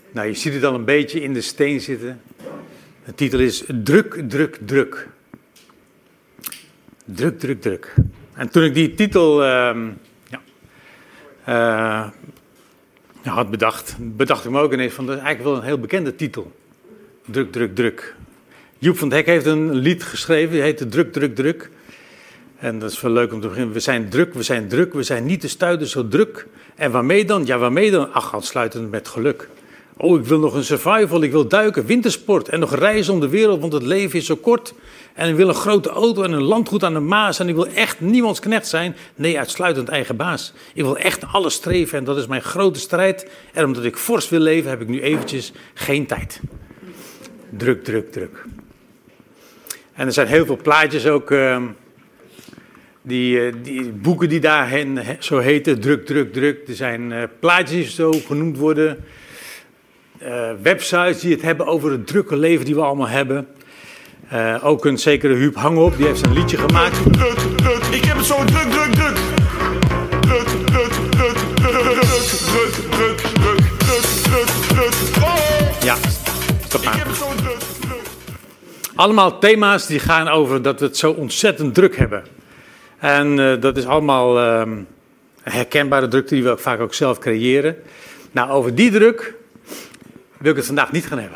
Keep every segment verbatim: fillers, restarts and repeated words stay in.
Nou, je ziet het al een beetje in de steen zitten. De titel is Druk, Druk, Druk. Druk, druk, druk. En toen ik die titel uh, ja, uh, had bedacht, bedacht ik me ook ineens van, dat is eigenlijk wel een heel bekende titel. Druk, druk, druk. Joep van het Hek heeft een lied geschreven, die heet Druk, Druk, Druk. En dat is wel leuk om te beginnen. We zijn druk, we zijn druk, we zijn niet te stuiten zo druk. En waarmee dan? Ja, waarmee dan? Ach, aansluitend met geluk. Oh, ik wil nog een survival, ik wil duiken, wintersport en nog reizen om de wereld, want het leven is zo kort. En ik wil een grote auto en een landgoed aan de Maas en ik wil echt niemands knecht zijn. Nee, uitsluitend eigen baas. Ik wil echt alles streven en dat is mijn grote strijd. En omdat ik fors wil leven, heb ik nu eventjes geen tijd. Druk, druk, druk. En er zijn heel veel plaatjes ook, uh, die, uh, die boeken die daarheen zo heten, druk, druk, druk. Er zijn uh, plaatjes die zo genoemd worden. Uh, websites die het hebben over het drukke leven die we allemaal hebben. Uh, ook een zekere Huub Hangop, die heeft een liedje gemaakt. Druk, druk, druk, ik heb het zo druk, druk, druk. Druk, druk, druk, druk, druk, druk, druk, druk, druk, druk. Oh! Ja, stop maar. Ik heb het zo druk, druk. Allemaal thema's die gaan over dat we het zo ontzettend druk hebben. En uh, dat is allemaal uh, herkenbare drukte die we ook vaak ook zelf creëren. Nou, over die druk wil ik het vandaag niet gaan hebben.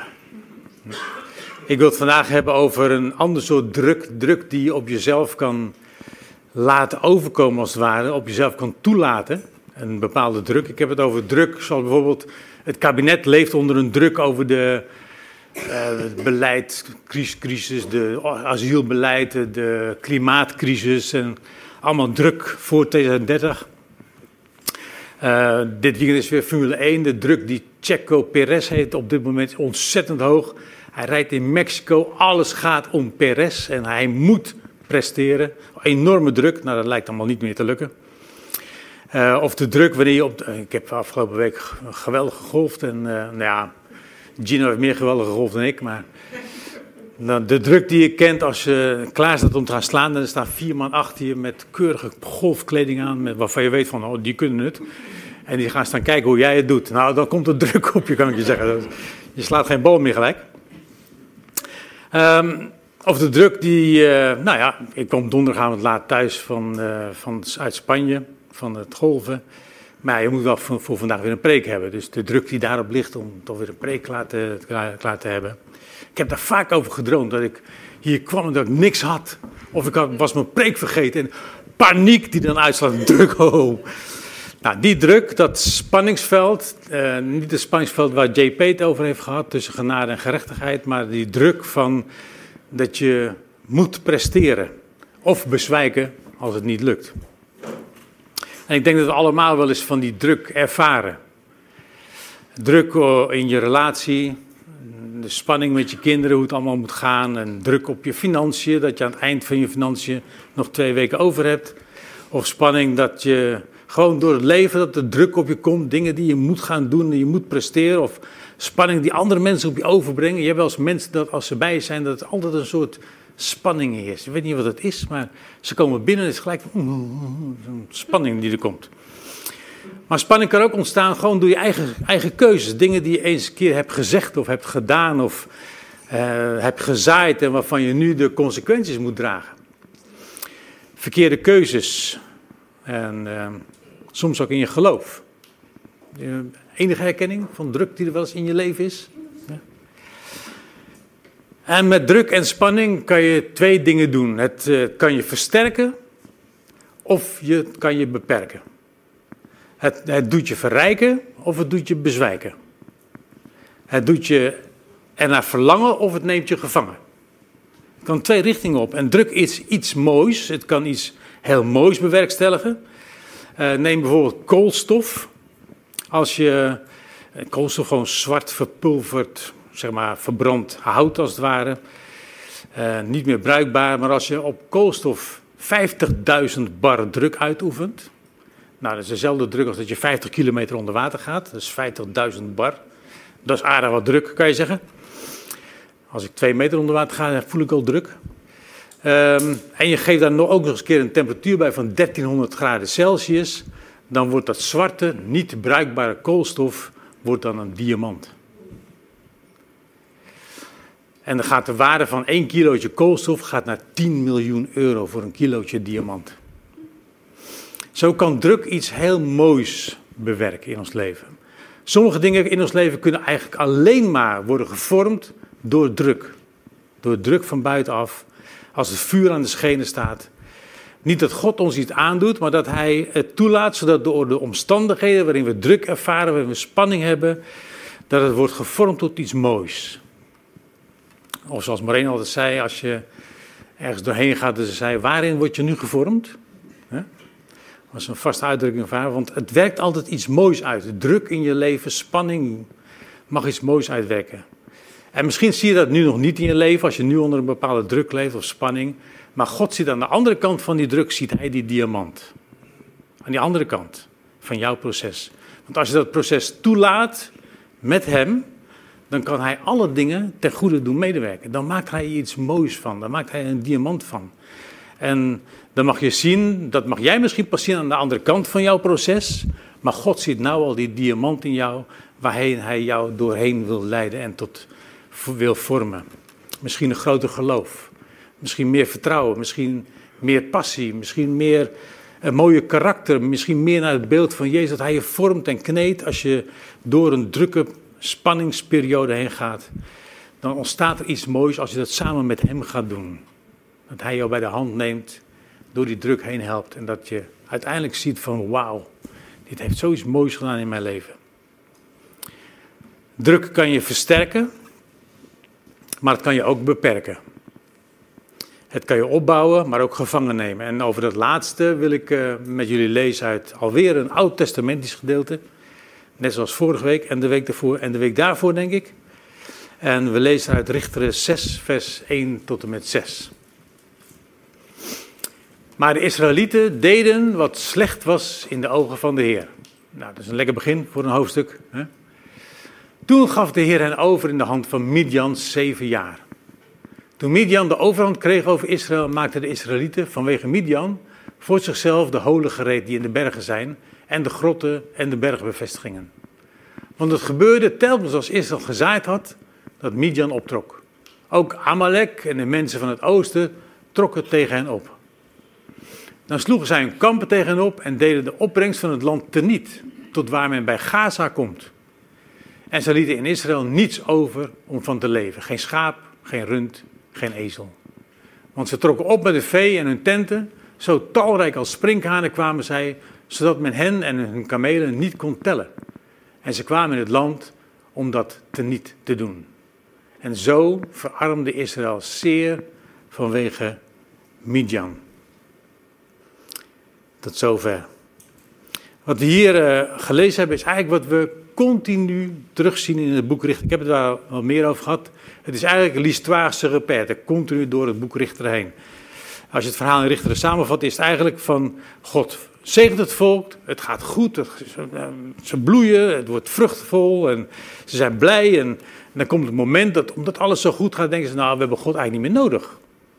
Ik wil het vandaag hebben over een ander soort druk. Druk die je op jezelf kan laten overkomen als het ware. Op jezelf kan toelaten. Een bepaalde druk. Ik heb het over druk zoals bijvoorbeeld het kabinet leeft onder een druk over de uh, het beleid, crisis, de asielbeleid, de klimaatcrisis. En allemaal druk voor tweeduizend dertig. Uh, dit weekend is weer Formule één. De druk die Checo Perez heeft op dit moment is ontzettend hoog. Hij rijdt in Mexico, alles gaat om Perez en hij moet presteren. Enorme druk, nou dat lijkt allemaal niet meer te lukken. Uh, of de druk wanneer je op... De, ik heb afgelopen week geweldig gegolfd en uh, nou ja, Gino heeft meer geweldig gegolfd dan ik. Maar nou, de druk die je kent als je klaar staat om te gaan slaan, dan staan vier man achter je met keurige golfkleding aan, met, waarvan je weet van, oh, die kunnen het. En die gaan staan kijken hoe jij het doet. Nou, dan komt er druk op je, kan ik je zeggen. Je slaat geen bal meer gelijk. Um, of de druk die, uh, nou ja, ik kwam donderdagavond laat thuis van, uh, van, uit Spanje, van het golven. Maar je moet wel voor, voor vandaag weer een preek hebben. Dus de druk die daarop ligt om toch weer een preek klaar te, klaar, klaar te hebben. Ik heb daar vaak over gedroomd, dat ik hier kwam en dat ik niks had. Of ik had, was mijn preek vergeten en paniek die dan uitslaat, druk, oh. Nou, die druk, dat spanningsveld, uh, niet het spanningsveld waar J P het over heeft gehad, tussen genade en gerechtigheid, maar die druk van dat je moet presteren of bezwijken als het niet lukt. En ik denk dat we allemaal wel eens van die druk ervaren. Druk in je relatie, de spanning met je kinderen, hoe het allemaal moet gaan, en druk op je financiën, dat je aan het eind van je financiën nog twee weken over hebt. Of spanning dat je gewoon door het leven, dat er druk op je komt, dingen die je moet gaan doen, die je moet presteren. Of spanning die andere mensen op je overbrengen. Je hebt wel eens mensen dat als ze bij je zijn, dat er altijd een soort spanning is. Ik weet niet wat het is, maar ze komen binnen en het is gelijk een spanning die er komt. Maar spanning kan ook ontstaan gewoon door je eigen, eigen keuzes. Dingen die je eens een keer hebt gezegd of hebt gedaan of uh, hebt gezaaid en waarvan je nu de consequenties moet dragen. Verkeerde keuzes. En uh, soms ook in je geloof. Uh, enige herkenning van druk die er wel eens in je leven is? Ja. En met druk en spanning kan je twee dingen doen. Het uh, kan je versterken of je, het kan je beperken. Het, het doet je verrijken of het doet je bezwijken. Het doet je ernaar verlangen of het neemt je gevangen. Het kan twee richtingen op. En druk is iets moois. Het kan iets heel moois bewerkstelligen. Uh, neem bijvoorbeeld koolstof. Als je uh, koolstof gewoon zwart verpulverd, zeg maar verbrand hout als het ware. Uh, niet meer bruikbaar, maar als je op koolstof vijftigduizend bar druk uitoefent. Nou, dat is dezelfde druk als dat je vijftig kilometer onder water gaat. Dat is vijftigduizend bar. Dat is aardig wat druk, kan je zeggen. Als ik twee meter onder water ga, dan voel ik al druk. Um, en je geeft daar nog ook nog eens een keer een temperatuur bij van dertienhonderd graden Celsius. Dan wordt dat zwarte, niet bruikbare koolstof wordt dan een diamant. En dan gaat de waarde van één kilootje koolstof gaat naar tien miljoen euro voor een kilootje diamant. Zo kan druk iets heel moois bewerken in ons leven. Sommige dingen in ons leven kunnen eigenlijk alleen maar worden gevormd door druk. Door druk van buitenaf, als het vuur aan de schenen staat. Niet dat God ons iets aandoet, maar dat hij het toelaat, zodat door de omstandigheden waarin we druk ervaren, waarin we spanning hebben, dat het wordt gevormd tot iets moois. Of zoals Maureen altijd zei, als je ergens doorheen gaat, dus ze zei, waarin word je nu gevormd? He? Dat was een vaste uitdrukking van haar, want het werkt altijd iets moois uit. Druk in je leven, spanning mag iets moois uitwerken. En misschien zie je dat nu nog niet in je leven, als je nu onder een bepaalde druk leeft of spanning. Maar God ziet aan de andere kant van die druk, ziet hij die diamant. Aan die andere kant van jouw proces. Want als je dat proces toelaat met hem, dan kan hij alle dingen ten goede doen medewerken. Dan maakt hij iets moois van, dan maakt hij een diamant van. En dan mag je zien, dat mag jij misschien pas zien aan de andere kant van jouw proces. Maar God ziet nou al die diamant in jou, waarheen hij jou doorheen wil leiden en tot wil vormen. Misschien een groter geloof. Misschien meer vertrouwen, misschien meer passie, misschien meer een mooie karakter. Misschien meer naar het beeld van Jezus, dat hij je vormt en kneedt als je door een drukke spanningsperiode heen gaat. Dan ontstaat er iets moois als je dat samen met hem gaat doen. Dat hij jou bij de hand neemt, door die druk heen helpt. En dat je uiteindelijk ziet van wauw, dit heeft zoiets moois gedaan in mijn leven. Druk kan je versterken, maar het kan je ook beperken. Het kan je opbouwen, maar ook gevangen nemen. En over dat laatste wil ik uh, met jullie lezen uit alweer een oud-testamentisch gedeelte. Net zoals vorige week en de week daarvoor en de week daarvoor, denk ik. En we lezen uit Richteren zes, vers één tot en met zes. Maar de Israëlieten deden wat slecht was in de ogen van de Heer. Nou, dat is een lekker begin voor een hoofdstuk. Hè? Toen gaf de Heer hen over in de hand van Midian zeven jaar. Toen Midian de overhand kreeg over Israël, maakten de Israëlieten vanwege Midian voor zichzelf de holen gereed die in de bergen zijn en de grotten en de bergbevestigingen. Want het gebeurde telkens als Israël gezaaid had, dat Midian optrok. Ook Amalek en de mensen van het oosten trokken tegen hen op. Dan sloegen zij hun kampen tegen hen op en deden de opbrengst van het land teniet, tot waar men bij Gaza komt. En zij lieten in Israël niets over om van te leven. Geen schaap, geen rund, geen ezel. Want ze trokken op met de vee en hun tenten, zo talrijk als sprinkhanen kwamen zij, zodat men hen en hun kamelen niet kon tellen. En ze kwamen in het land om dat teniet te doen. En zo verarmde Israël zeer vanwege Midian. Tot zover. Wat we hier uh, gelezen hebben is eigenlijk wat we continu terugzien in het boek Richter. Ik heb het daar wel meer over gehad. Het is eigenlijk l'histoire se répète, continu door het boek Richter heen. Als je het verhaal in Richter samenvat, is het eigenlijk van God zegent het volk, het gaat goed, het, ze bloeien, het wordt vruchtvol en ze zijn blij. En, en dan komt het moment dat, omdat alles zo goed gaat, denken ze, nou, we hebben God eigenlijk niet meer nodig.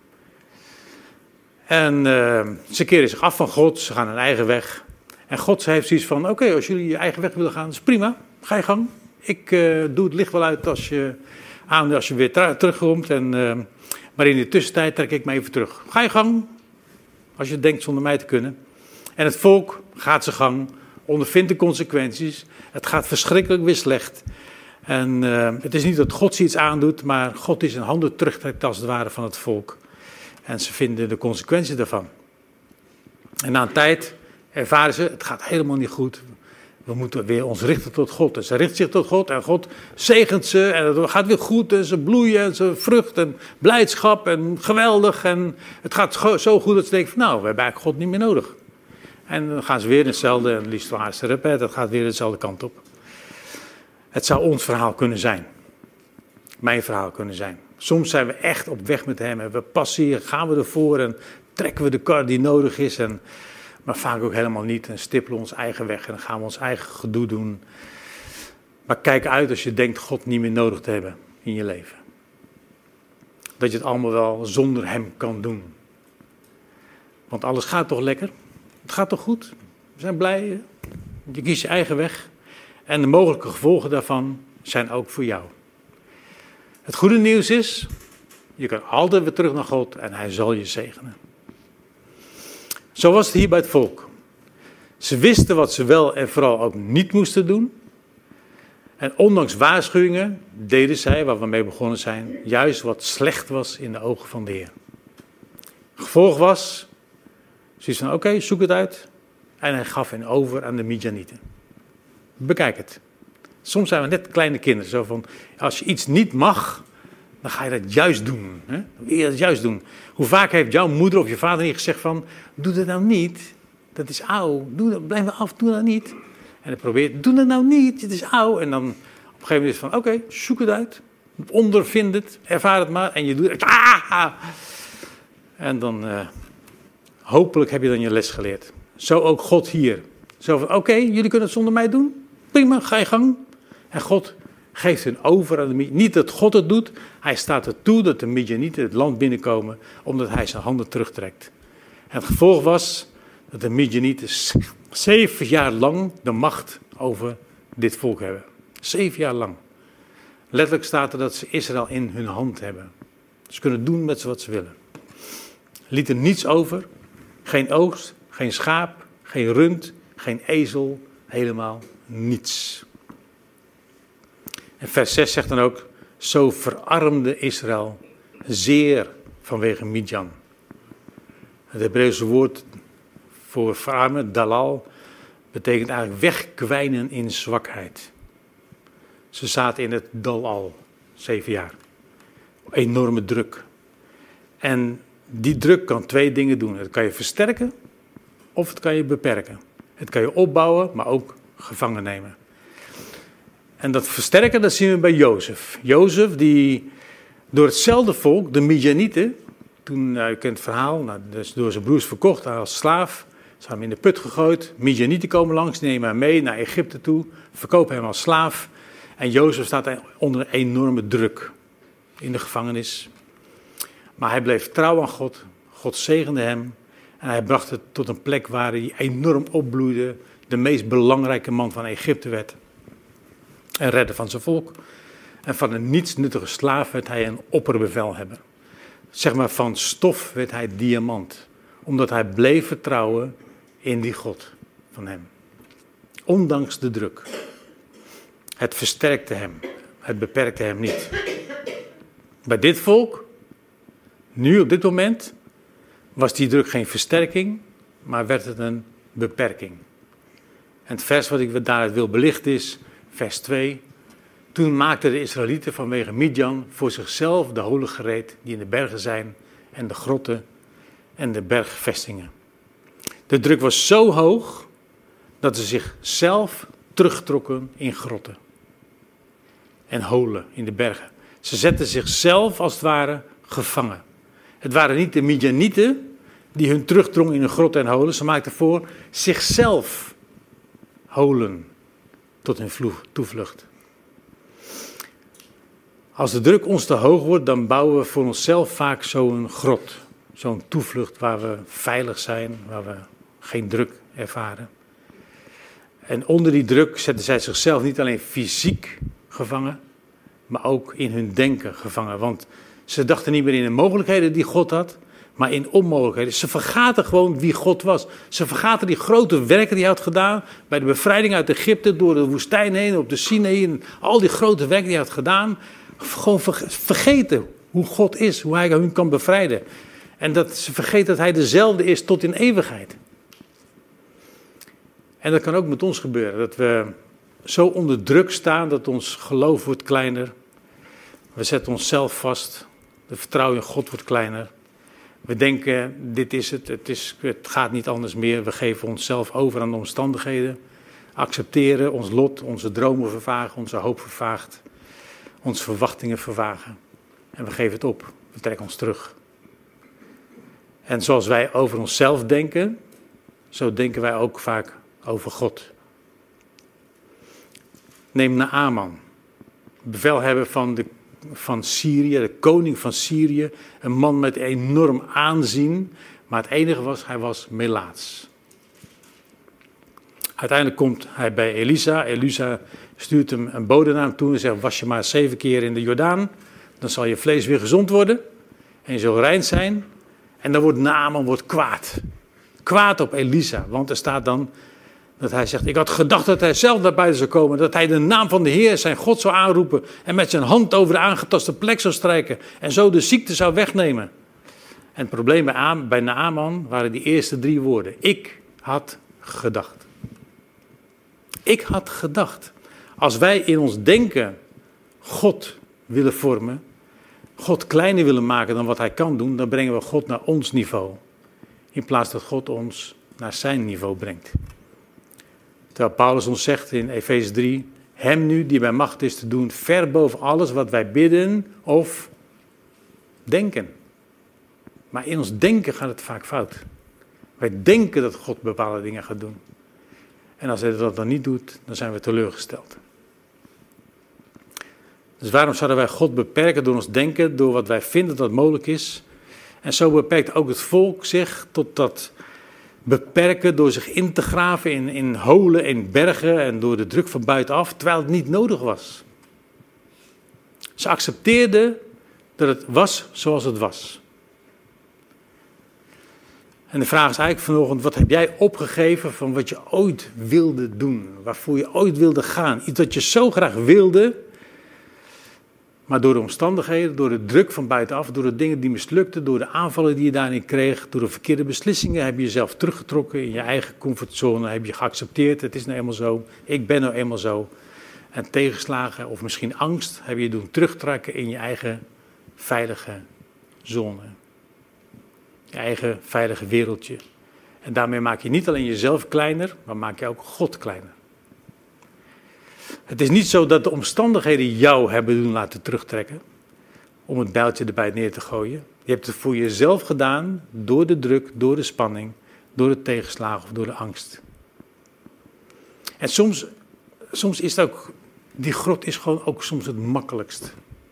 En uh, ze keren zich af van God, ze gaan hun eigen weg. En God heeft zoiets van, oké, okay, als jullie je eigen weg willen gaan, is prima, ga je gang. Ik uh, doe het licht wel uit als je, aan, als je weer tra- terugkomt. En, uh, maar in de tussentijd trek ik me even terug. Ga je gang, als je denkt zonder mij te kunnen. En het volk gaat zijn gang, ondervindt de consequenties. Het gaat verschrikkelijk weer slecht. En uh, het is niet dat God ze iets aandoet, maar God is een handen terugtrekt als het ware van het volk. En ze vinden de consequenties daarvan. En na een tijd ervaren ze, het gaat helemaal niet goed. We moeten weer ons richten tot God. En ze richten zich tot God en God zegent ze. En het gaat weer goed en ze bloeien en ze vrucht en blijdschap en geweldig. En het gaat zo goed dat ze denken van nou, we hebben eigenlijk God niet meer nodig. En dan gaan ze weer in hetzelfde, en l'histoire se répète, het gaat weer dezelfde kant op. Het zou ons verhaal kunnen zijn. Mijn verhaal kunnen zijn. Soms zijn we echt op weg met hem. Hebben we passie, gaan we ervoor en trekken we de kar die nodig is. En, maar vaak ook helemaal niet. En stippelen ons eigen weg en dan gaan we ons eigen gedoe doen. Maar kijk uit als je denkt God niet meer nodig te hebben in je leven. Dat je het allemaal wel zonder hem kan doen. Want alles gaat toch lekker? Het gaat toch goed? We zijn blij. Je kiest je eigen weg. En de mogelijke gevolgen daarvan zijn ook voor jou. Het goede nieuws is, je kan altijd weer terug naar God en hij zal je zegenen. Zo was het hier bij het volk. Ze wisten wat ze wel en vooral ook niet moesten doen. En ondanks waarschuwingen deden zij, waar we mee begonnen zijn, juist wat slecht was in de ogen van de Heer. Gevolg was, zoiets van oké, okay, zoek het uit. En hij gaf hen over aan de Midjanieten. Bekijk het. Soms zijn we net kleine kinderen, zo van, als je iets niet mag, dan ga je dat juist doen. Hè? Dan wil je dat juist doen. Hoe vaak heeft jouw moeder of je vader niet gezegd van, doe dat nou niet. Dat is oud. Doe dat, blijf af, doe dat niet. En dan probeert, doe dat nou niet, het is oud. En dan op een gegeven moment is het van, oké, okay, zoek het uit. Ondervind het, ervaar het maar. En je doet het. Ah! En dan, uh, hopelijk heb je dan je les geleerd. Zo ook God hier. Zo van, oké, okay, jullie kunnen het zonder mij doen. Prima, ga je gang. En God geeft hen over aan de Midjanieten. Niet dat God het doet, hij staat er toe dat de Midjanieten het land binnenkomen, omdat hij zijn handen terugtrekt. En het gevolg was dat de Midjanieten zeven jaar lang de macht over dit volk hebben. Zeven jaar lang. Letterlijk staat er dat ze Israël in hun hand hebben. Ze kunnen doen met ze wat ze willen. Liet er niets over. Geen oogst, geen schaap, geen rund, geen ezel, helemaal niets. En vers zes zegt dan ook, zo verarmde Israël zeer vanwege Midjan. Het Hebreeuwse woord voor verarmen, dalal, betekent eigenlijk wegkwijnen in zwakheid. Ze zaten in het dalal, zeven jaar. Enorme druk. En die druk kan twee dingen doen. Het kan je versterken of het kan je beperken. Het kan je opbouwen, maar ook gevangen nemen. En dat versterken, dat zien we bij Jozef. Jozef die door hetzelfde volk, de Midjanieten, toen, nou, je kent het verhaal, nou, dus door zijn broers verkocht als slaaf. Ze hebben hem in de put gegooid. Midjanieten komen langs, nemen hem mee naar Egypte toe, verkopen hem als slaaf. En Jozef staat onder een enorme druk in de gevangenis. Maar hij bleef trouw aan God. God zegende hem. En hij bracht het tot een plek waar hij enorm opbloeide. De meest belangrijke man van Egypte werd. En redde van zijn volk. En van een nietsnuttige slaaf werd hij een opperbevelhebber. Zeg maar, van stof werd hij diamant. Omdat hij bleef vertrouwen in die God van hem. Ondanks de druk. Het versterkte hem. Het beperkte hem niet. Bij dit volk, nu op dit moment, was die druk geen versterking, maar werd het een beperking. En het vers wat ik daaruit wil belichten is, vers twee. Toen maakten de Israëlieten vanwege Midjan voor zichzelf de holen gereed die in de bergen zijn en de grotten en de bergvestingen. De druk was zo hoog dat ze zichzelf terugtrokken in grotten en holen in de bergen. Ze zetten zichzelf als het ware gevangen. Het waren niet de Midjanieten die hun terugdrongen in een grot en holen. Ze maakten voor zichzelf holen tot hun toevlucht. Als de druk ons te hoog wordt, dan bouwen we voor onszelf vaak zo'n grot. Zo'n toevlucht waar we veilig zijn, waar we geen druk ervaren. En onder die druk zetten zij zichzelf niet alleen fysiek gevangen, maar ook in hun denken gevangen. Want ze dachten niet meer in de mogelijkheden die God had, maar in onmogelijkheden. Ze vergaten gewoon wie God was. Ze vergaten die grote werken die hij had gedaan bij de bevrijding uit Egypte, door de woestijn heen, op de Sinaï, en al die grote werken die hij had gedaan. Gewoon vergeten hoe God is, hoe hij hun kan bevrijden. En dat ze vergeten dat hij dezelfde is tot in eeuwigheid. En dat kan ook met ons gebeuren, dat we zo onder druk staan dat ons geloof wordt kleiner. We zetten onszelf vast, de vertrouwen in God wordt kleiner. We denken, dit is het, het, is, het gaat niet anders meer. We geven onszelf over aan de omstandigheden. Accepteren ons lot, onze dromen vervagen, onze hoop vervaagt. Onze verwachtingen vervagen. En we geven het op, we trekken ons terug. En zoals wij over onszelf denken, zo denken wij ook vaak over God. Neem Naaman, bevelhebber van, de, van Syrië, de koning van Syrië. Een man met enorm aanzien, maar het enige was, hij was melaats. Uiteindelijk komt hij bij Elisa. Elisa stuurt hem een bode naar hem toe en zegt, was je maar zeven keer in de Jordaan. Dan zal je vlees weer gezond worden en je zal rein zijn. En dan wordt Naaman wordt kwaad. Kwaad op Elisa, want er staat dan dat hij zegt, ik had gedacht dat hij zelf naar buiten zou komen, dat hij de naam van de Heer, zijn God, zou aanroepen en met zijn hand over de aangetaste plek zou strijken en zo de ziekte zou wegnemen. En het probleem bij, bij Naaman waren die eerste drie woorden. Ik had gedacht. Ik had gedacht. Als wij in ons denken God willen vormen, God kleiner willen maken dan wat hij kan doen, dan brengen we God naar ons niveau. In plaats dat God ons naar zijn niveau brengt. Terwijl Paulus ons zegt in Efeze drie, hem nu die bij macht is te doen, ver boven alles wat wij bidden of denken. Maar in ons denken gaat het vaak fout. Wij denken dat God bepaalde dingen gaat doen. En als hij dat dan niet doet, dan zijn we teleurgesteld. Dus waarom zouden wij God beperken door ons denken, door wat wij vinden dat mogelijk is? En zo beperkt ook het volk zich tot dat beperken door zich in te graven in, in holen, in bergen en door de druk van buitenaf, terwijl het niet nodig was. Ze accepteerden dat het was zoals het was. En de vraag is eigenlijk vanochtend, wat heb jij opgegeven van wat je ooit wilde doen? Waarvoor je ooit wilde gaan? Iets dat je zo graag wilde, maar door de omstandigheden, door de druk van buitenaf, door de dingen die mislukten, door de aanvallen die je daarin kreeg, door de verkeerde beslissingen, heb je jezelf teruggetrokken in je eigen comfortzone, heb je geaccepteerd, het is nou eenmaal zo, ik ben nou eenmaal zo. En tegenslagen of misschien angst heb je doen terugtrekken in je eigen veilige zone. Je eigen veilige wereldje. En daarmee maak je niet alleen jezelf kleiner, maar maak je ook God kleiner. Het is niet zo dat de omstandigheden jou hebben doen laten terugtrekken, om het bijltje erbij neer te gooien. Je hebt het voor jezelf gedaan, door de druk, door de spanning, door de tegenslagen of door de angst. En soms, soms is het ook, die grot is gewoon ook soms het makkelijkst.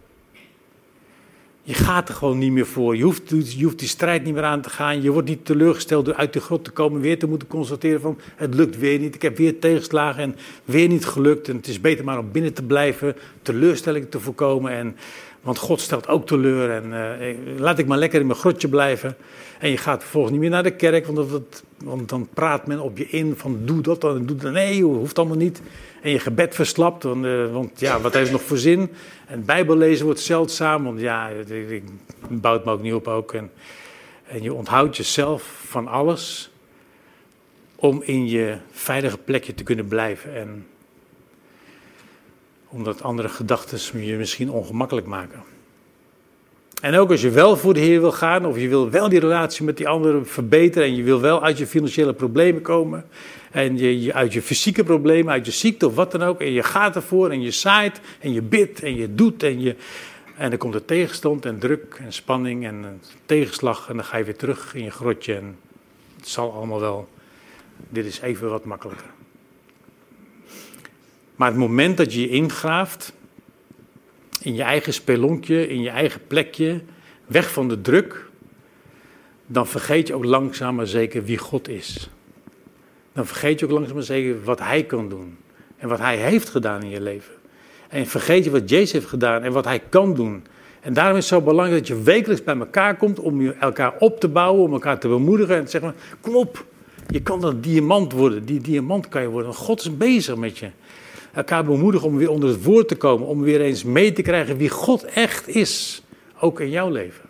Je gaat er gewoon niet meer voor. Je hoeft, je hoeft die strijd niet meer aan te gaan. Je wordt niet teleurgesteld door uit de grot te komen. Weer te moeten constateren van het lukt weer niet. Ik heb weer tegenslagen en weer niet gelukt. En het is beter maar om binnen te blijven. Teleurstellingen te voorkomen. En, want God stelt ook teleur. En uh, laat ik maar lekker in mijn grotje blijven. En je gaat vervolgens niet meer naar de kerk. Want, dat, want dan praat men op je in van doe dat dan en doe dat. Nee joh, hoeft allemaal niet. En je gebed verslapt, want, uh, want ja, wat heeft het nog voor zin? En bijbellezen wordt zeldzaam, want ja, het bouwt me ook niet op ook. En, en je onthoudt jezelf van alles om in je veilige plekje te kunnen blijven. En omdat andere gedachten je misschien ongemakkelijk maken. En ook als je wel voor de Heer wil gaan, of je wil wel die relatie met die anderen verbeteren en je wil wel uit je financiële problemen komen en je, je uit je fysieke problemen, uit je ziekte of wat dan ook, en je gaat ervoor en je zaait en je bidt en je doet en je en dan komt er tegenstand en druk en spanning en een tegenslag en dan ga je weer terug in je grotje en het zal allemaal wel, dit is even wat makkelijker. Maar het moment dat je je ingraaft, in je eigen spelonkje, in je eigen plekje, weg van de druk, dan vergeet je ook langzaam maar zeker wie God is. Dan vergeet je ook langzaam maar zeker wat Hij kan doen en wat Hij heeft gedaan in je leven. En vergeet je wat Jezus heeft gedaan en wat Hij kan doen. En daarom is het zo belangrijk dat je wekelijks bij elkaar komt om je elkaar op te bouwen, om elkaar te bemoedigen en te zeggen, kom op, je kan dat diamant worden, die diamant kan je worden, want God is bezig met je. Elkaar bemoedigen om weer onder het woord te komen, om weer eens mee te krijgen wie God echt is, ook in jouw leven.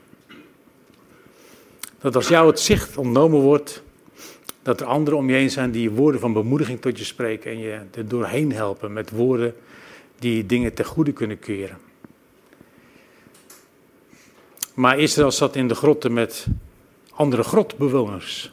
Dat als jou het zicht ontnomen wordt, dat er anderen om je heen zijn die woorden van bemoediging tot je spreken en je er doorheen helpen met woorden die dingen ten goede kunnen keren. Maar Israël zat in de grotten met andere grotbewoners.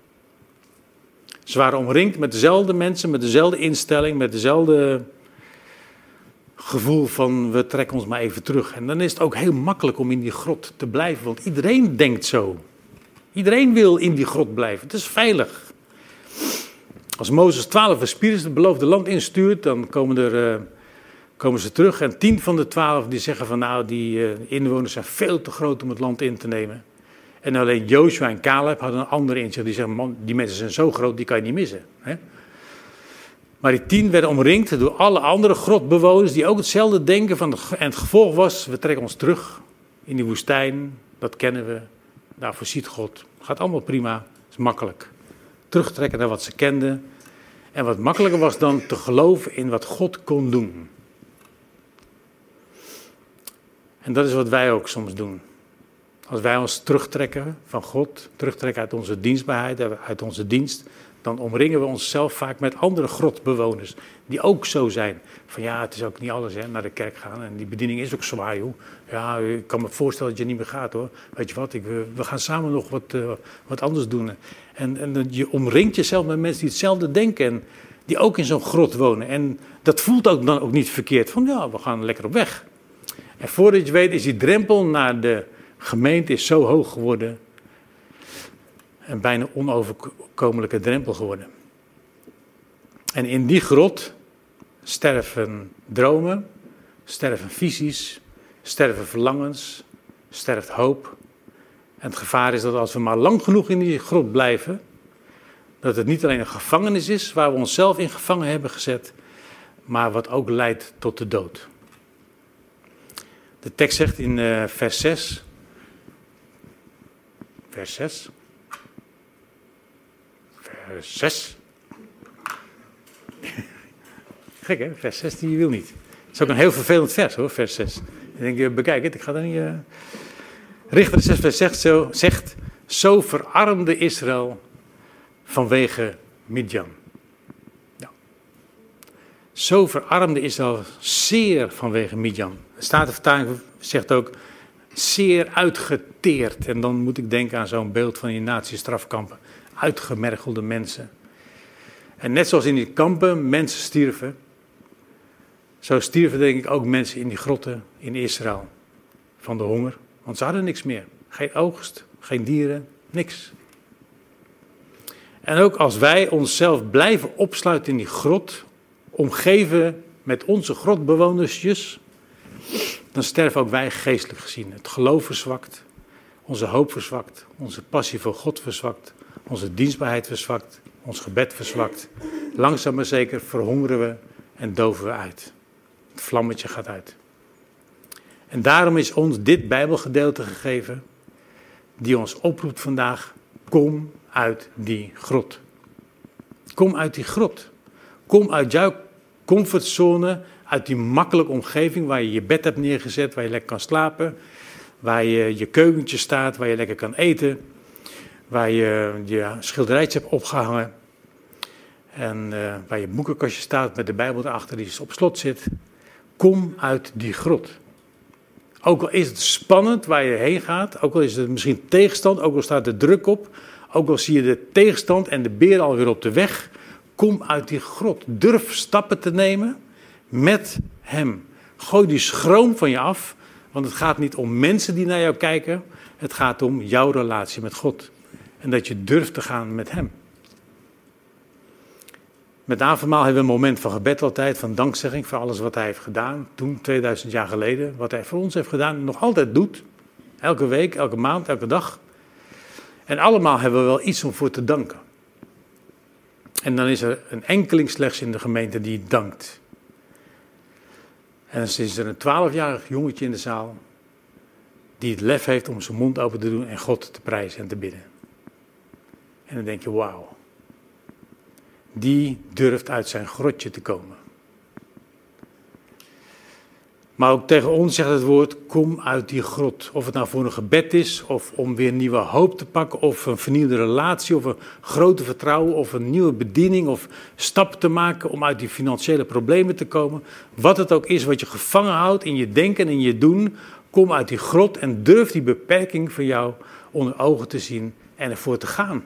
Ze waren omringd met dezelfde mensen, met dezelfde instelling, met dezelfde gevoel van we trekken ons maar even terug. En dan is het ook heel makkelijk om in die grot te blijven, want iedereen denkt zo. Iedereen wil in die grot blijven, het is veilig. Als Mozes twaalf verspieders het beloofde land instuurt, dan komen, er, uh, komen ze terug en tien van de twaalf die zeggen van nou, die uh, inwoners zijn veel te groot om het land in te nemen. En alleen Joshua en Caleb hadden een andere inzicht. Die zeggen, man, die mensen zijn zo groot, die kan je niet missen. Hè? Maar die tien werden omringd door alle andere grotbewoners die ook hetzelfde denken. Van de, en het gevolg was, we trekken ons terug in die woestijn. Dat kennen we. Daar voorziet God. Gaat allemaal prima. Het is makkelijk. Terugtrekken naar wat ze kenden. En wat makkelijker was dan te geloven in wat God kon doen. En dat is wat wij ook soms doen. Als wij ons terugtrekken van God, terugtrekken uit onze dienstbaarheid, uit onze dienst, dan omringen we onszelf vaak met andere grotbewoners die ook zo zijn. Van ja, het is ook niet alles, hè, naar de kerk gaan en die bediening is ook zwaar, joh. Ja, ik kan me voorstellen dat je niet meer gaat, hoor. Weet je wat, ik, we gaan samen nog wat, uh, wat anders doen. En, en je omringt jezelf met mensen die hetzelfde denken en die ook in zo'n grot wonen. En dat voelt ook dan ook niet verkeerd. Van ja, we gaan lekker op weg. En voordat je weet is die drempel naar de gemeente is zo hoog geworden. Een bijna onoverkomelijke drempel geworden. En in die grot sterven dromen, sterven visies, sterven verlangens, sterft hoop. En het gevaar is dat als we maar lang genoeg in die grot blijven, dat het niet alleen een gevangenis is waar we onszelf in gevangen hebben gezet, maar wat ook leidt tot de dood. De tekst zegt in uh, vers zes, vers zes, vers zes, gek hè, vers zes die je wil niet. Het is ook een heel vervelend vers hoor, vers zes. Ik denk, uh, bekijk het, ik ga daar niet... Uh... Richter zes vers zegt zo, zegt, zo verarmde Israël vanwege Midjan. Ja. Zo verarmde Israël zeer vanwege Midjan. De Statenvertaling zegt ook zeer uitgeteerd. En dan moet ik denken aan zo'n beeld van die nazi-strafkampen. Uitgemergelde mensen. En net zoals in die kampen mensen stierven, zo stierven denk ik ook mensen in die grotten in Israël. Van de honger. Want ze hadden niks meer. Geen oogst, geen dieren, niks. En ook als wij onszelf blijven opsluiten in die grot, omgeven met onze grotbewonersjes, dan sterven ook wij geestelijk gezien. Het geloof verzwakt, onze hoop verzwakt, onze passie voor God verzwakt, onze dienstbaarheid verzwakt, ons gebed verzwakt. Langzaam maar zeker verhongeren we en doven we uit. Het vlammetje gaat uit. En daarom is ons dit Bijbelgedeelte gegeven, die ons oproept vandaag, kom uit die grot. Kom uit die grot. Kom uit jouw comfortzone, uit die makkelijke omgeving waar je je bed hebt neergezet, waar je lekker kan slapen, waar je je keukentje staat, waar je lekker kan eten, waar je je schilderijtje hebt opgehangen en uh, waar je boekenkastje staat met de Bijbel erachter die op slot zit. Kom uit die grot. Ook al is het spannend waar je heen gaat, ook al is het misschien tegenstand, ook al staat er druk op, ook al zie je de tegenstand en de beer alweer op de weg, kom uit die grot. Durf stappen te nemen met hem. Gooi die schroom van je af, want het gaat niet om mensen die naar jou kijken, het gaat om jouw relatie met God. En dat je durft te gaan met hem. Met avondmaal hebben we een moment van gebed altijd, van dankzegging voor alles wat hij heeft gedaan. Toen, tweeduizend jaar geleden, wat hij voor ons heeft gedaan en nog altijd doet. Elke week, elke maand, elke dag. En allemaal hebben we wel iets om voor te danken. En dan is er een enkeling slechts in de gemeente die dankt. En dan is er een twaalfjarig jongetje in de zaal die het lef heeft om zijn mond open te doen en God te prijzen en te bidden. En dan denk je, wauw. Die durft uit zijn grotje te komen. Maar ook tegen ons zegt het woord, kom uit die grot. Of het nou voor een gebed is, of om weer nieuwe hoop te pakken, of een vernieuwde relatie, of een grote vertrouwen, of een nieuwe bediening, of stappen te maken om uit die financiële problemen te komen. Wat het ook is wat je gevangen houdt in je denken en in je doen, kom uit die grot en durf die beperking van jou onder ogen te zien en ervoor te gaan.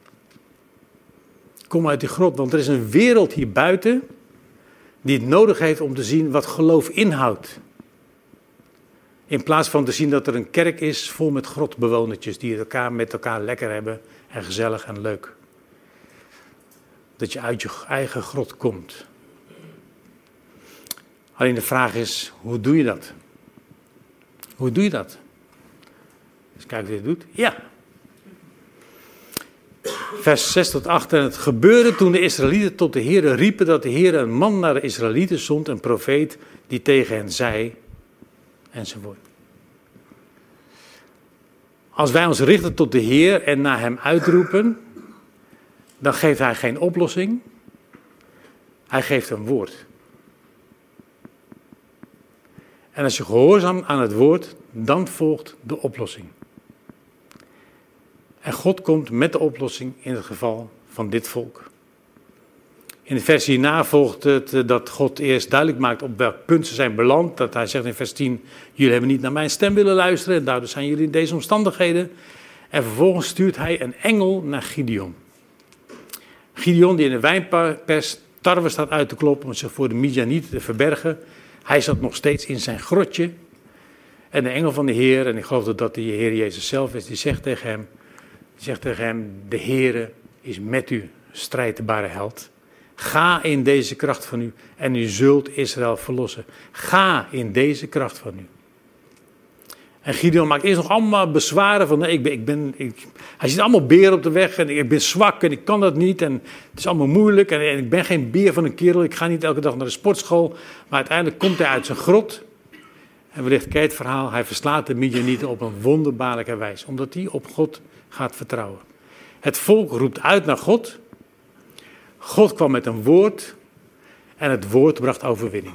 Kom uit die grot, want er is een wereld hier buiten die het nodig heeft om te zien wat geloof inhoudt. In plaats van te zien dat er een kerk is vol met grotbewonertjes die het elkaar met elkaar lekker hebben en gezellig en leuk. Dat je uit je eigen grot komt. Alleen de vraag is, hoe doe je dat? Hoe doe je dat? Eens kijken wie het doet. Ja. Vers zes tot acht. En het gebeurde toen de Israëlieten tot de Heere riepen, dat de Heere een man naar de Israëlieten zond, een profeet, die tegen hen zei, enzovoort. Als wij ons richten tot de Heer en naar hem uitroepen, dan geeft hij geen oplossing. Hij geeft een woord. En als je gehoorzaamt aan het woord, dan volgt de oplossing. En God komt met de oplossing in het geval van dit volk. In de vers hierna volgt het dat God eerst duidelijk maakt op welk punt ze zijn beland. Dat hij zegt in vers tien, jullie hebben niet naar mijn stem willen luisteren en daardoor zijn jullie in deze omstandigheden. En vervolgens stuurt hij een engel naar Gideon. Gideon die in de wijnpers tarwe staat uit te kloppen om zich voor de Midianieten te verbergen. Hij zat nog steeds in zijn grotje. En de engel van de Heer, en ik geloof dat dat de Heer Jezus zelf is, die zegt tegen hem, die zegt tegen hem, de Heere is met u, strijdbare held. Ga in deze kracht van u en u zult Israël verlossen. Ga in deze kracht van u. En Gideon maakt eerst nog allemaal bezwaren van, ik ben, ik ben, ik, hij ziet allemaal beren op de weg en ik ben zwak en ik kan dat niet en het is allemaal moeilijk en, en ik ben geen beer van een kerel, ik ga niet elke dag naar de sportschool. Maar uiteindelijk komt hij uit zijn grot en wellicht ken je het verhaal, hij verslaat de Midianieten op een wonderbaarlijke wijze, omdat hij op God gaat vertrouwen. Het volk roept uit naar God. God kwam met een woord en het woord bracht overwinning.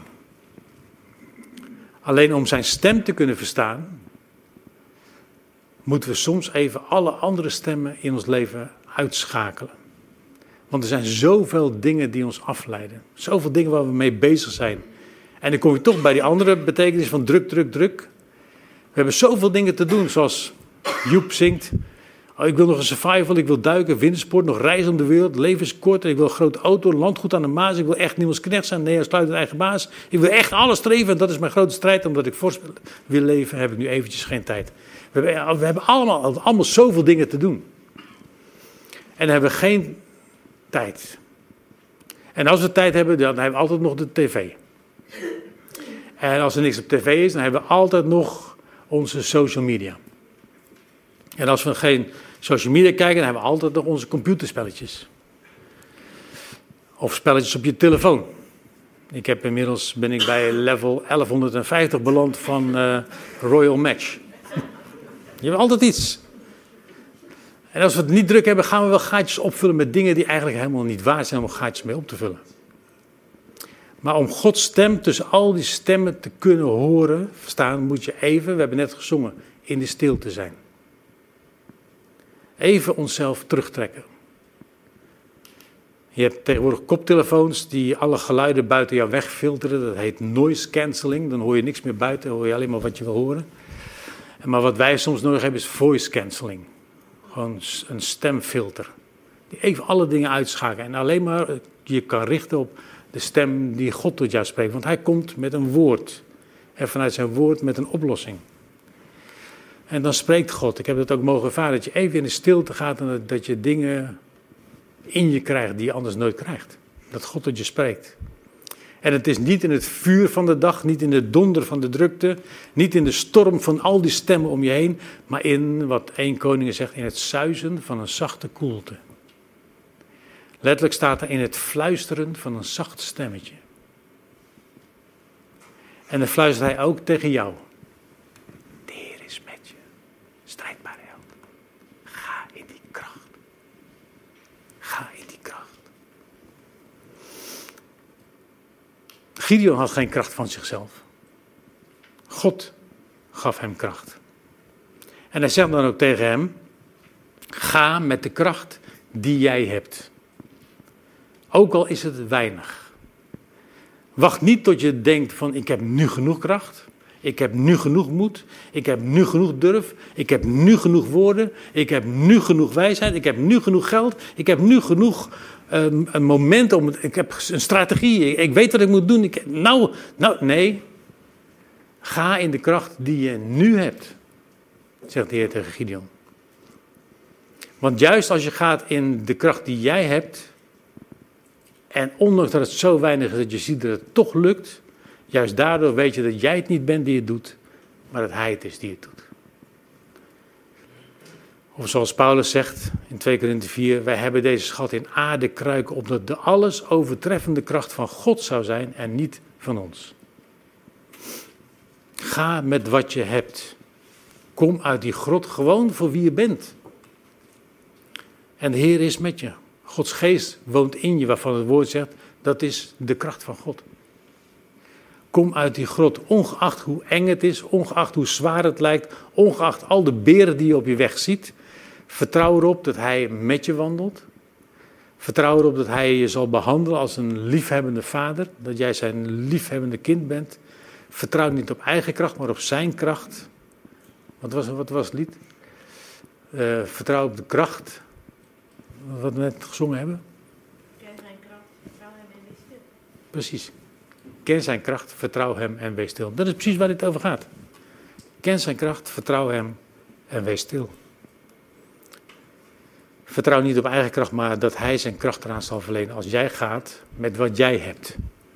Alleen om zijn stem te kunnen verstaan, moeten we soms even alle andere stemmen in ons leven uitschakelen. Want er zijn zoveel dingen die ons afleiden. Zoveel dingen waar we mee bezig zijn. En dan kom je toch bij die andere betekenis van druk, druk, druk. We hebben zoveel dingen te doen, zoals Joep zingt. Oh, ik wil nog een survival, ik wil duiken, wintersport, nog reizen om de wereld. Leven is kort, ik wil een grote auto, landgoed aan de Maas. Ik wil echt Niels Knecht zijn, nee, sluit een eigen baas. Ik wil echt alles streven en dat is mijn grote strijd. Omdat ik fors wil leven, heb ik nu eventjes geen tijd. We hebben, we hebben allemaal, allemaal zoveel dingen te doen. En dan hebben we geen tijd. En als we tijd hebben, dan hebben we altijd nog de tv. En als er niks op tv is, dan hebben we altijd nog onze social media. En als we geen social media kijken, dan hebben we altijd nog onze computerspelletjes. Of spelletjes op je telefoon. Ik heb inmiddels, ben ik bij level elfhonderdvijftig beland van uh, Royal Match. Je hebt altijd iets. En als we het niet druk hebben, gaan we wel gaatjes opvullen met dingen die eigenlijk helemaal niet waar zijn om gaatjes mee op te vullen. Maar om Gods stem tussen al die stemmen te kunnen horen, verstaan, moet je even, we hebben net gezongen, in de stilte zijn. Even onszelf terugtrekken. Je hebt tegenwoordig koptelefoons die alle geluiden buiten jou wegfilteren. Dat heet noise cancelling. Dan hoor je niks meer buiten, dan hoor je alleen maar wat je wil horen. Maar wat wij soms nodig hebben is voice cancelling. Gewoon een stemfilter. Die even alle dingen uitschakelen. En alleen maar je kan richten op de stem die God tot jou spreekt. Want hij komt met een woord. En vanuit zijn woord met een oplossing. En dan spreekt God. Ik heb dat ook mogen ervaren. Dat je even in de stilte gaat en dat je dingen in je krijgt die je anders nooit krijgt. Dat God tot je spreekt. En het is niet in het vuur van de dag, niet in de donder van de drukte, niet in de storm van al die stemmen om je heen, maar in, wat één Koningen zegt, in het suizen van een zachte koelte. Letterlijk staat er in het fluisteren van een zacht stemmetje. En dan fluistert hij ook tegen jou. De Heer is met je, strijdbare held. Ga in die kracht. Ga in die kracht. Gideon had geen kracht van zichzelf. God gaf hem kracht. En hij zegt dan ook tegen hem, ga met de kracht die jij hebt. Ook al is het weinig. Wacht niet tot je denkt van ik heb nu genoeg kracht. Ik heb nu genoeg moed. Ik heb nu genoeg durf. Ik heb nu genoeg woorden. Ik heb nu genoeg wijsheid. Ik heb nu genoeg geld. Ik heb nu genoeg um, een moment om. Ik heb een strategie. Ik weet wat ik moet doen. Ik, nou, nou, nee. Ga in de kracht die je nu hebt, zegt de Heer tegen Gideon. Want juist als je gaat in de kracht die jij hebt, en ondanks dat het zo weinig is dat je ziet dat het toch lukt, juist daardoor weet je dat jij het niet bent die het doet, maar dat hij het is die het doet. Of zoals Paulus zegt in twee Korinthe vier, wij hebben deze schat in aarde kruiken, opdat de alles overtreffende kracht van God zou zijn en niet van ons. Ga met wat je hebt. Kom uit die grot gewoon voor wie je bent. En de Heer is met je. Gods geest woont in je, waarvan het woord zegt, dat is de kracht van God. Kom uit die grot, ongeacht hoe eng het is, ongeacht hoe zwaar het lijkt, ongeacht al de beren die je op je weg ziet. Vertrouw erop dat Hij met je wandelt. Vertrouw erop dat Hij je zal behandelen als een liefhebbende vader, dat jij zijn liefhebbende kind bent. Vertrouw niet op eigen kracht, maar op zijn kracht. Wat was, wat was het lied? Uh, vertrouw op de kracht, wat we net gezongen hebben. Ken zijn kracht, vertrouw hem en wees stil. Precies. Ken zijn kracht, vertrouw hem en wees stil. Dat is precies waar dit over gaat. Ken zijn kracht, vertrouw hem en wees stil. Vertrouw niet op eigen kracht, maar dat hij zijn kracht eraan zal verlenen als jij gaat met wat jij hebt.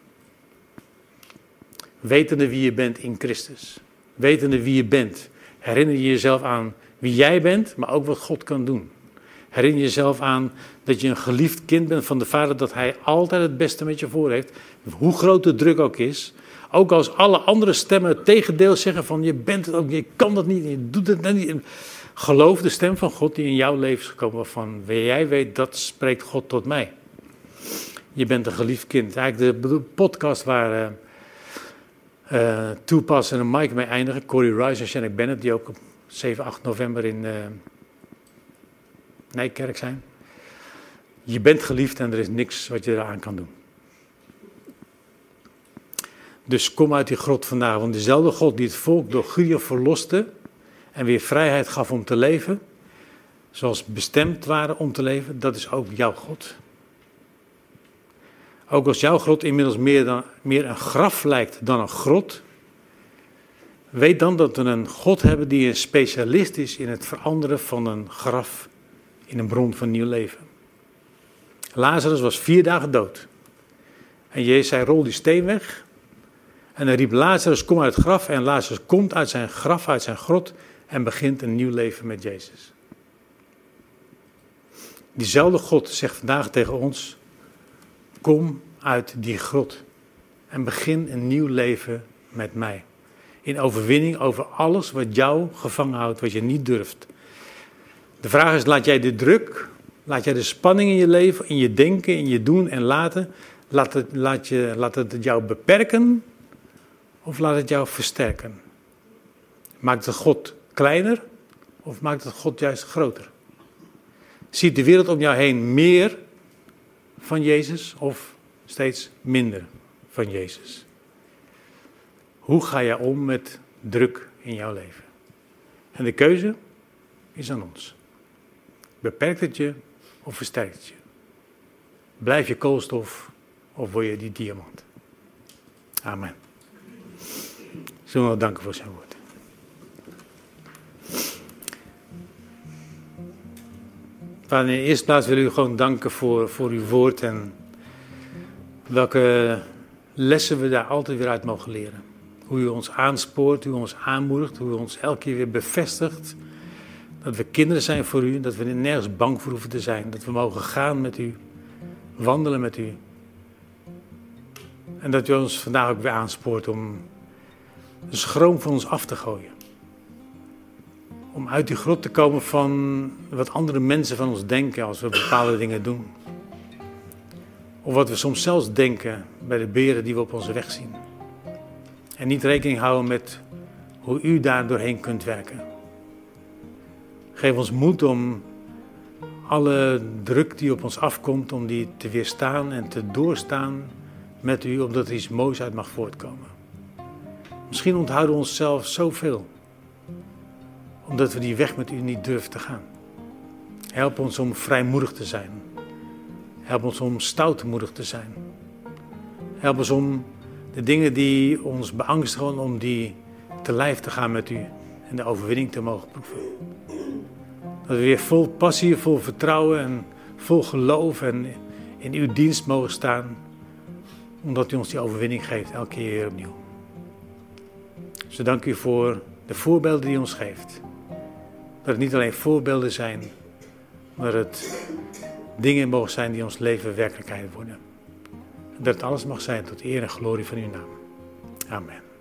Wetende wie je bent in Christus. Wetende wie je bent. Herinner je jezelf aan wie jij bent, maar ook wat God kan doen. Herinner jezelf aan dat je een geliefd kind bent van de Vader, dat Hij altijd het beste met je voor heeft. Hoe groot de druk ook is. Ook als alle andere stemmen het tegendeel zeggen van je bent het ook, je kan dat niet, je doet het niet. Geloof de stem van God die in jouw leven is gekomen, waarvan jij weet, dat spreekt God tot mij. Je bent een geliefd kind. Eigenlijk de podcast waar uh, uh, Toepas en Mike mee eindigen, Corey Rice en Shannon Bennett, die ook op zeven, acht november in uh, Nijkerk zijn. Je bent geliefd en er is niks wat je eraan kan doen. Dus kom uit die grot vandaag, want dezelfde God die het volk door Gideon verloste en weer vrijheid gaf om te leven, zoals bestemd waren om te leven, dat is ook jouw God. Ook als jouw grot inmiddels meer, dan, meer een graf lijkt dan een grot, weet dan dat we een God hebben die een specialist is in het veranderen van een graf in een bron van nieuw leven. Lazarus was vier dagen dood. En Jezus zei, rol die steen weg. En hij riep, Lazarus, kom uit het graf. En Lazarus komt uit zijn graf, uit zijn grot en begint een nieuw leven met Jezus. Diezelfde God zegt vandaag tegen ons, kom uit die grot en begin een nieuw leven met mij. In overwinning over alles wat jou gevangen houdt, wat je niet durft. De vraag is, laat jij de druk, laat jij de spanning in je leven, in je denken, in je doen en laten, laat het, laat je, laat het jou beperken of laat het jou versterken? Maakt het God kleiner of maakt het God juist groter? Ziet de wereld om jou heen meer van Jezus of steeds minder van Jezus? Hoe ga jij om met druk in jouw leven? En de keuze is aan ons. Beperkt het je of versterkt het je? Blijf je koolstof of word je die diamant? Amen. Zullen we danken voor zijn woord. Vader, in de eerste plaats wil ik u gewoon danken voor, voor uw woord en welke lessen we daar altijd weer uit mogen leren. Hoe u ons aanspoort, hoe u ons aanmoedigt, hoe u ons elke keer weer bevestigt dat we kinderen zijn voor u, dat we nergens bang voor hoeven te zijn, dat we mogen gaan met u, wandelen met u. En dat u ons vandaag ook weer aanspoort om de schroom van ons af te gooien. Om uit die grot te komen van wat andere mensen van ons denken als we bepaalde dingen doen. Of wat we soms zelfs denken bij de beren die we op onze weg zien. En niet rekening houden met hoe u daar doorheen kunt werken. Geef ons moed om alle druk die op ons afkomt, om die te weerstaan en te doorstaan met u, omdat er iets moois uit mag voortkomen. Misschien onthouden we onszelf zoveel, omdat we die weg met u niet durven te gaan. Help ons om vrijmoedig te zijn. Help ons om stoutmoedig te zijn. Help ons om de dingen die ons beangstigen, om die te lijf te gaan met u en de overwinning te mogen proeven. Dat we weer vol passie, vol vertrouwen en vol geloof en in uw dienst mogen staan, omdat u ons die overwinning geeft, elke keer weer opnieuw. Dus dank u voor de voorbeelden die u ons geeft. Dat het niet alleen voorbeelden zijn, maar het dingen mogen zijn die ons leven werkelijkheid worden. Dat het alles mag zijn tot eer en glorie van uw naam. Amen.